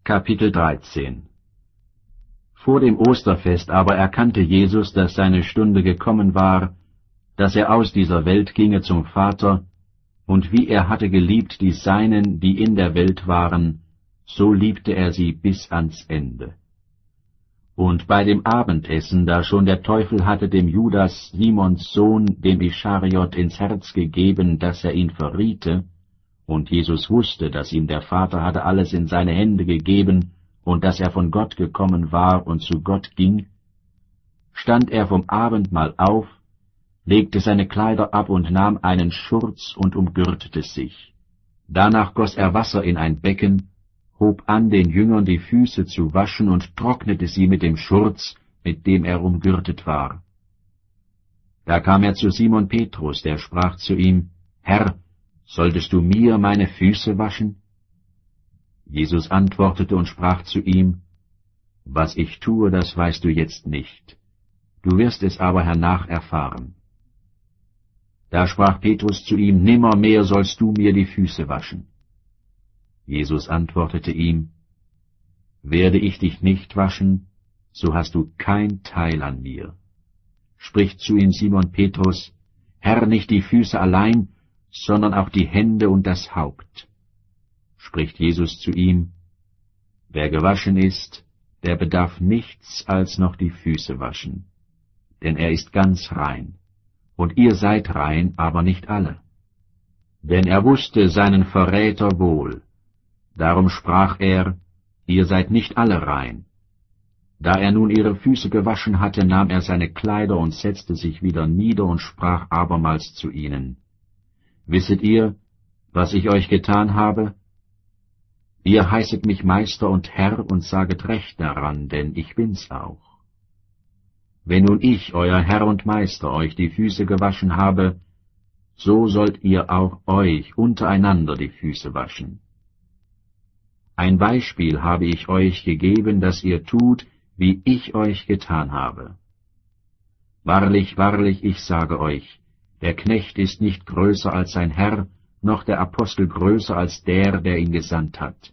Kapitel 13 Vor dem Osterfest aber erkannte Jesus, dass seine Stunde gekommen war, dass er aus dieser Welt ginge zum Vater, und wie er hatte geliebt die Seinen, die in der Welt waren, so liebte er sie bis ans Ende. Und bei dem Abendessen, da schon der Teufel hatte dem Judas, Simons Sohn, dem Ischariot, ins Herz gegeben, dass er ihn verriete, und Jesus wusste, dass ihm der Vater hatte alles in seine Hände gegeben und dass er von Gott gekommen war und zu Gott ging, stand er vom Abendmahl auf, legte seine Kleider ab und nahm einen Schurz und umgürtete sich. Danach goss er Wasser in ein Becken, hob an, den Jüngern die Füße zu waschen und trocknete sie mit dem Schurz, mit dem er umgürtet war. Da kam er zu Simon Petrus, der sprach zu ihm, »Herr, solltest du mir meine Füße waschen?« Jesus antwortete und sprach zu ihm, »Was ich tue, das weißt du jetzt nicht. Du wirst es aber hernach erfahren.« Da sprach Petrus zu ihm, »Nimmermehr sollst du mir die Füße waschen.« Jesus antwortete ihm, »Werde ich dich nicht waschen, so hast du kein Teil an mir.« Spricht zu ihm Simon Petrus, »Herr, nicht die Füße allein, sondern auch die Hände und das Haupt.« Spricht Jesus zu ihm, »Wer gewaschen ist, der bedarf nichts als noch die Füße waschen, denn er ist ganz rein, und ihr seid rein, aber nicht alle.« Denn er wusste seinen Verräter wohl, darum sprach er, ihr seid nicht alle rein. Da er nun ihre Füße gewaschen hatte, nahm er seine Kleider und setzte sich wieder nieder und sprach abermals zu ihnen, »Wisset ihr, was ich euch getan habe? Ihr heißet mich Meister und Herr und saget recht daran, denn ich bin's auch. Wenn nun ich, euer Herr und Meister, euch die Füße gewaschen habe, so sollt ihr auch euch untereinander die Füße waschen. Ein Beispiel habe ich euch gegeben, dass ihr tut, wie ich euch getan habe. Wahrlich, wahrlich, ich sage euch, der Knecht ist nicht größer als sein Herr, noch der Apostel größer als der, der ihn gesandt hat.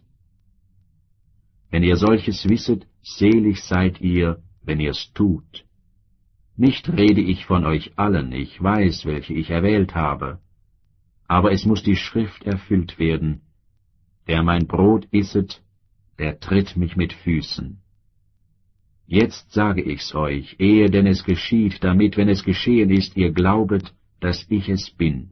Wenn ihr solches wisset, selig seid ihr, wenn ihr's tut. Nicht rede ich von euch allen, ich weiß, welche ich erwählt habe. Aber es muß die Schrift erfüllt werden, der mein Brot isset, der tritt mich mit Füßen. Jetzt sage ich's euch, ehe denn es geschieht, damit, wenn es geschehen ist, ihr glaubet, dass ich es bin.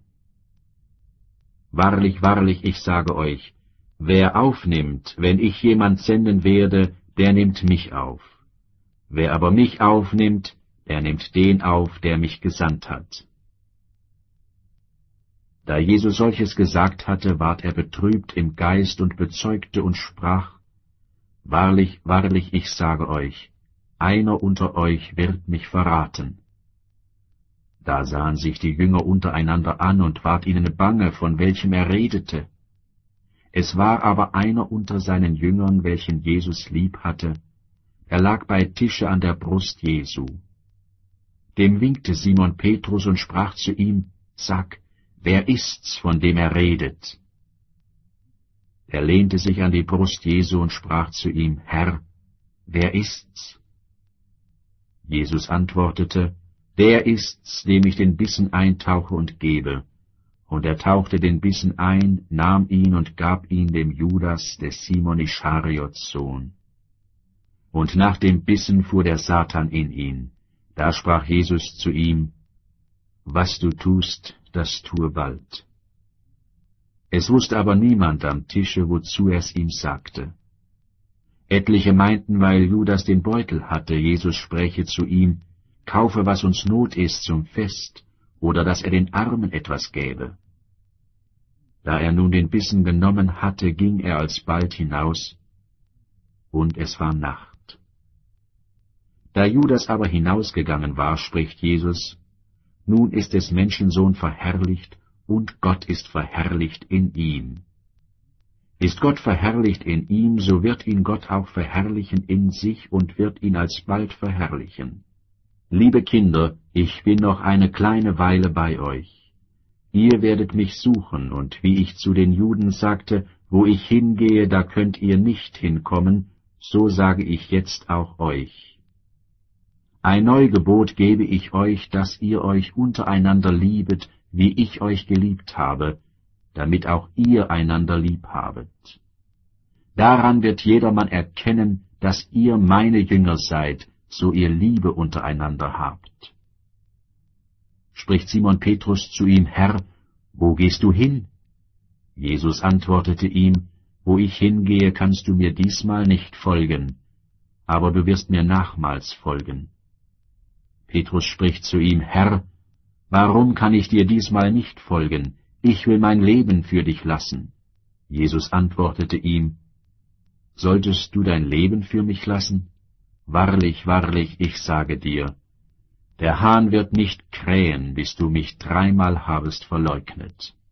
Wahrlich, wahrlich, ich sage euch, wer aufnimmt, wenn ich jemand senden werde, der nimmt mich auf. Wer aber mich aufnimmt, der nimmt den auf, der mich gesandt hat.« Da Jesus solches gesagt hatte, ward er betrübt im Geist und bezeugte und sprach, »Wahrlich, wahrlich, ich sage euch, einer unter euch wird mich verraten.« Da sahen sich die Jünger untereinander an und ward ihnen bange, von welchem er redete. Es war aber einer unter seinen Jüngern, welchen Jesus lieb hatte, er lag bei Tische an der Brust Jesu. Dem winkte Simon Petrus und sprach zu ihm, »Sag, wer ist's, von dem er redet?« Er lehnte sich an die Brust Jesu und sprach zu ihm, »Herr, wer ist's?« Jesus antwortete, »Der ist's, dem ich den Bissen eintauche und gebe.« Und er tauchte den Bissen ein, nahm ihn und gab ihn dem Judas, des Simon Ischariots Sohn. Und nach dem Bissen fuhr der Satan in ihn. Da sprach Jesus zu ihm, »Was du tust, das tue bald.« Es wusste aber niemand am Tische, wozu er's ihm sagte. Etliche meinten, weil Judas den Beutel hatte, Jesus spräche zu ihm, »Kaufe, was uns Not ist zum Fest, oder dass er den Armen etwas gäbe.« Da er nun den Bissen genommen hatte, ging er alsbald hinaus, und es war Nacht. Da Judas aber hinausgegangen war, spricht Jesus, »Nun ist des Menschensohn verherrlicht, und Gott ist verherrlicht in ihm. Ist Gott verherrlicht in ihm, so wird ihn Gott auch verherrlichen in sich und wird ihn alsbald verherrlichen. Liebe Kinder, ich bin noch eine kleine Weile bei euch. Ihr werdet mich suchen, und wie ich zu den Juden sagte, wo ich hingehe, da könnt ihr nicht hinkommen, so sage ich jetzt auch euch. Ein Neugebot gebe ich euch, dass ihr euch untereinander liebet, wie ich euch geliebt habe, damit auch ihr einander lieb habet. Daran wird jedermann erkennen, dass ihr meine Jünger seid, so ihr Liebe untereinander habt. Spricht Simon Petrus zu ihm, Herr, wo gehst du hin? Jesus antwortete ihm, wo ich hingehe, kannst du mir diesmal nicht folgen, aber du wirst mir nachmals folgen. Petrus spricht zu ihm, Herr, warum kann ich dir diesmal nicht folgen? Ich will mein Leben für dich lassen. Jesus antwortete ihm, solltest du dein Leben für mich lassen? Wahrlich, wahrlich, ich sage dir, der Hahn wird nicht krähen, bis du mich 3-mal habest verleugnet.